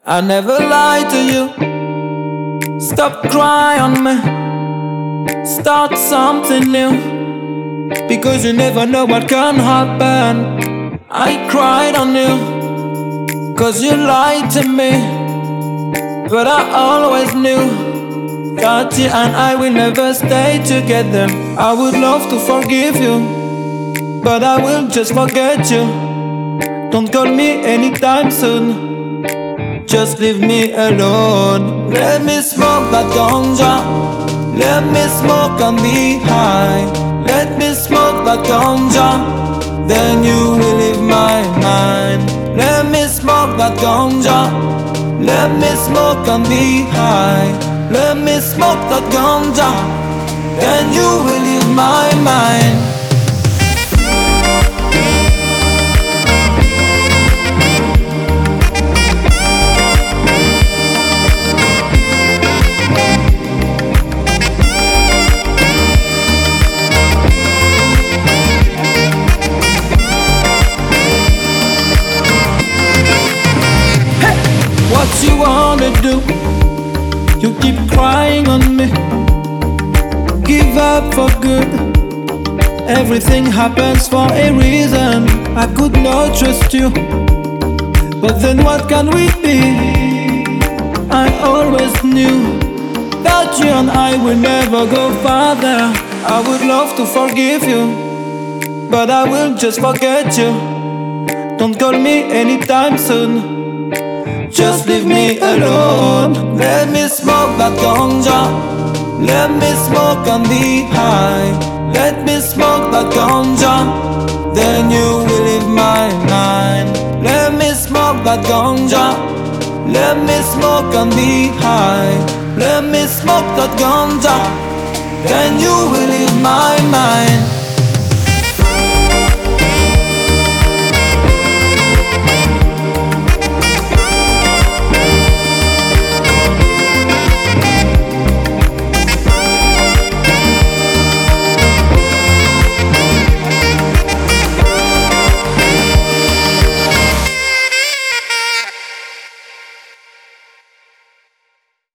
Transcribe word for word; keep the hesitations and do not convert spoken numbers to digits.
I never lied to you. Stop crying on me. Start something new, because you never know what can happen. I cried on you, cause you lied to me. But I always knew that you and I will never stay together. I would love to forgive you, but I will just forget you. Don't call me anytime soon, just leave me alone. Let me smoke that ganja, let me smoke and be high. Let me smoke that ganja, then you will leave my mind. Let me smoke that ganja, let me smoke and be high. Let me smoke that ganja, then you will leave my mind. What you wanna do? You keep crying on me. Give up for good. Everything happens for a reason. I could not trust you, but then what can we be? I always knew that you and I will never go farther. I would love to forgive you, but I will just forget you. Don't call me anytime soon, just leave me alone. Let me smoke that ganja, let me smoke and be high. Let me smoke that ganja, then you will leave my mind. Let me smoke that ganja, let me smoke and be high. Let me smoke that ganja, then you will leave my mind.